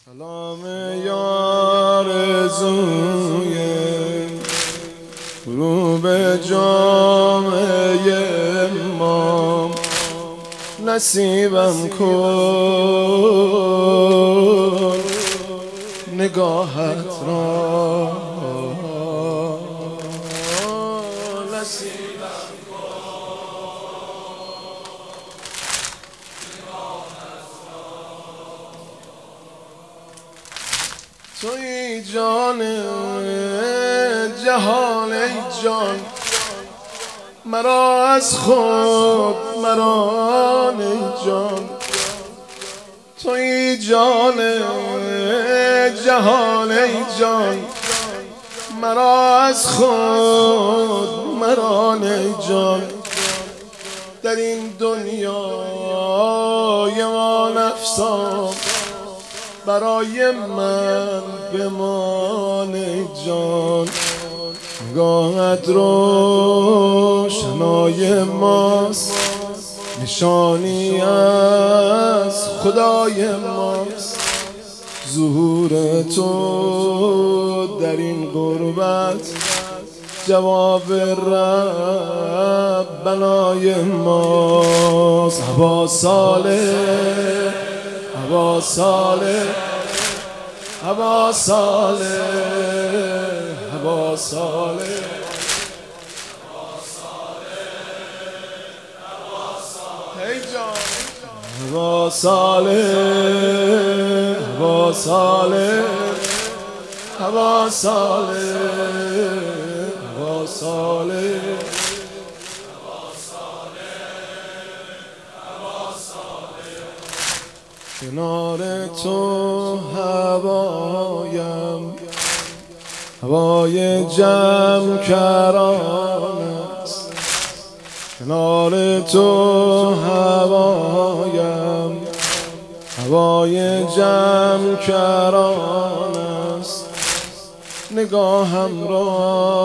سلام یار زوی غروب جامعه ما نصیبم کن نگاهت را نصیبم توی جان جهان ای جان مرا از خود مران ای جان توی جان جهان ای جان مرا از خود مران ای جان در این دنیای ما نفسم برای من بمان ای جان نگاهت روشنای ماست نشانی از خدای ماست ظهور تو در این غربت جواب ربنای ماست هوا صالح هوا صالح هوا صالح هوا صالح ای جان هوا صالح هوا صالح هوا صالح هوا صالح کنار تو هوایم هوای جمع کران است کنار تو هوایم هوای جمع کران است نگاهم را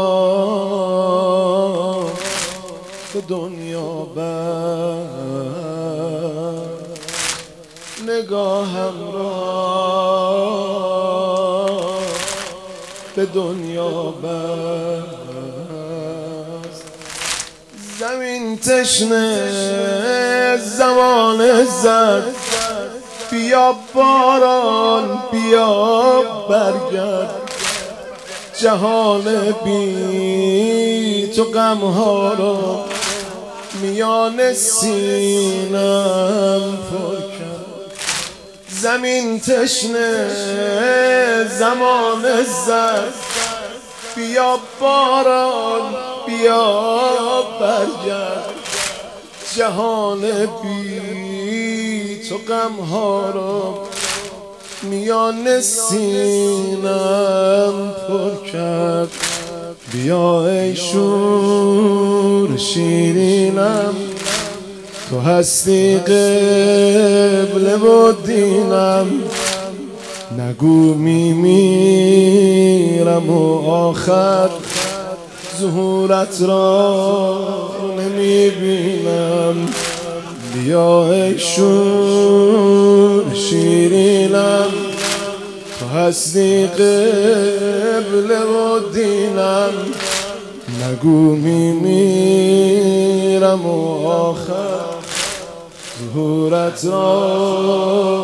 به دنیا بر نگاهم را به دنیا بست زمین تشنه زمان زد بیا باران بیا برگرد جهان بی تو غمها را میان سینم پر کرد زمین تشنه زمان زد بیا باران بیا برگرد جهان بی تو غمها را میان سینم پر کرد بیا ای شور شیرینم تو هستی قبله و دینم نگو میمیرم و آخر ظهورت را نمیبینم بیا ای شور شیرینم تو هستی قبله و دینم نگو میمیرم و آخر ظهورت را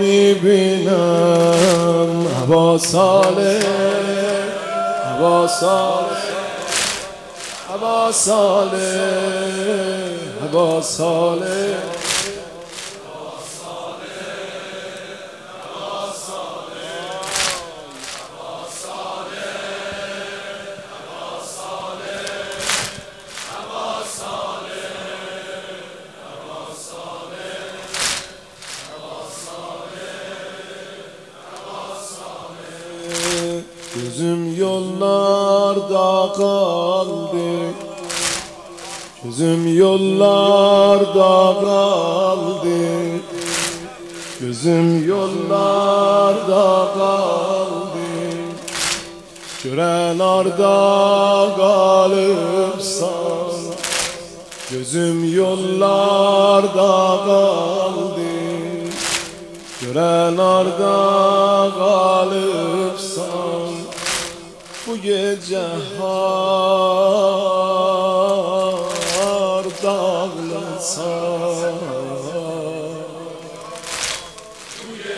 نمیبینم هوا صالح هوا صالح هوا صالح هوا صالح Gözüm yollarda kaldı Gözüm yollarda kaldı Gözüm yollarda kaldı Gören arda kalıpsan Gözüm yollarda kaldı Gören arda غالب سان بوی جهار داغل سان بوی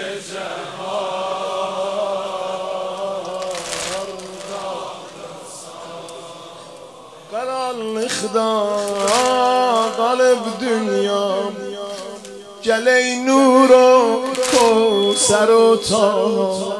جهار داغل سان قرار خدا قلب دنیا جلی نور و کوثر و طه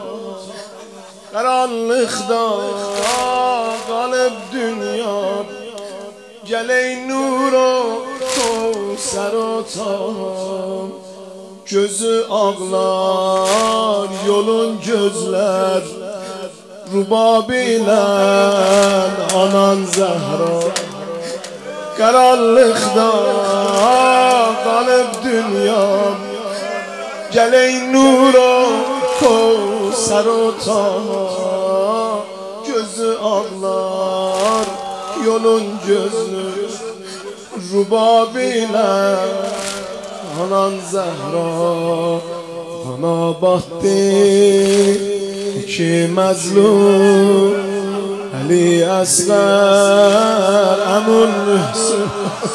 قرار خدا قلب دنیا جلی نور و کوثر و طه gözü ağlar yolun gözler rubab ile anan Zehra karanlıkta kalıp dünyam geley nura kovsar o taha gözü ağlar yolun gözü rubab ile anan Zehra bana baktı ki mazlum Ali Asgar Emun Mühsin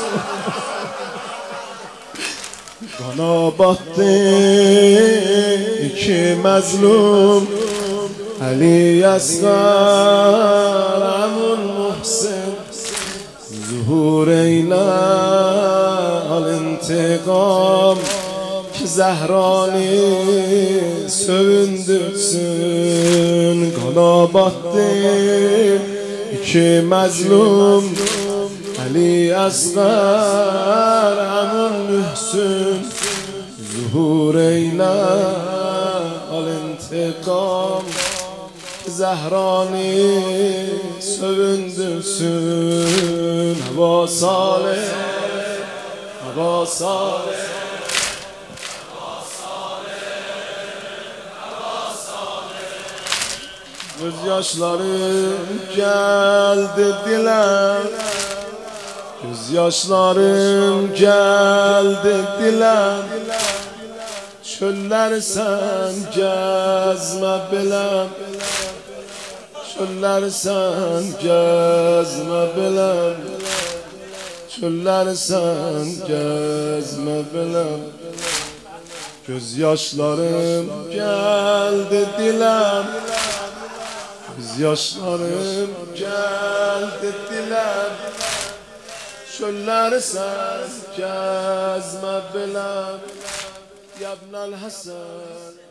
bana baktı ki mazlum Ali Asgar Emun Mühsin zuhur eyle al intikam ki Zehra'ni sövündürsün kana battı iki mazlum Ali Asgar Emun Mühsin zuhur eyle al intikam ki Zehra'ni sövündürsün hava salih hava salih gözyaşlarım geldi dile gözyaşlarım geldi dile çöller sen gezme bilem çöller sen gezme bilem çöller sen gezme bilem gözyaşlarım geldi dilem gözyaşlarım geldi dilem çöller sen gezme bilem ya ibnel Hasan